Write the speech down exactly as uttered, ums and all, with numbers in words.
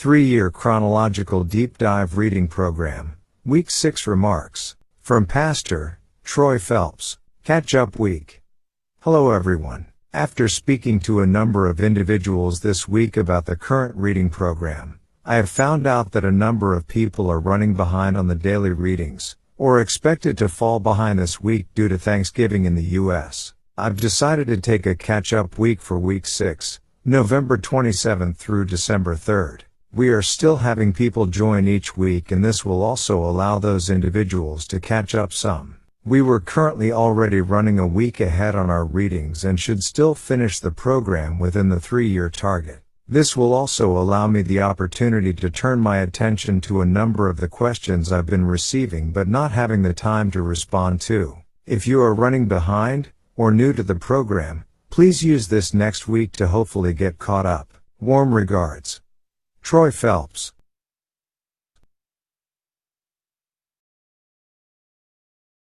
Three-year chronological deep dive reading program, Week six remarks, from Pastor Troy Phelps, Catch-up Week. Hello everyone. After speaking to a number of individuals this week about the current reading program, I have found out that a number of people are running behind on the daily readings, or expected to fall behind this week due to Thanksgiving in the U S I've decided to take a catch-up week for Week six, November twenty-seventh through December third. We are still having people join each week, and this will also allow those individuals to catch up some. We were currently already running a week ahead on our readings and should still finish the program within the three-year target. This will also allow me the opportunity to turn my attention to a number of the questions I've been receiving but not having the time to respond to. If you are running behind, or new to the program, please use this next week to hopefully get caught up. Warm regards. Troy Phelps.